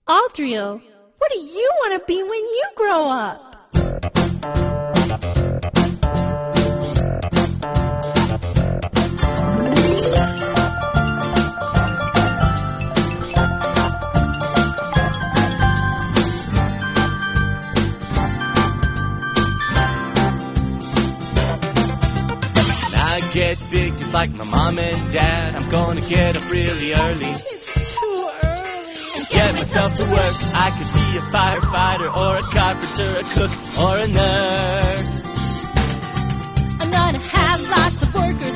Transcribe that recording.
Audriel, what do you want to be when you grow up? Get big just like my mom and dad. I'm gonna get up really early. It's too early. And get myself to work. I could be a firefighter or a carpenter, a cook or a nurse. I'm gonna have lots of workers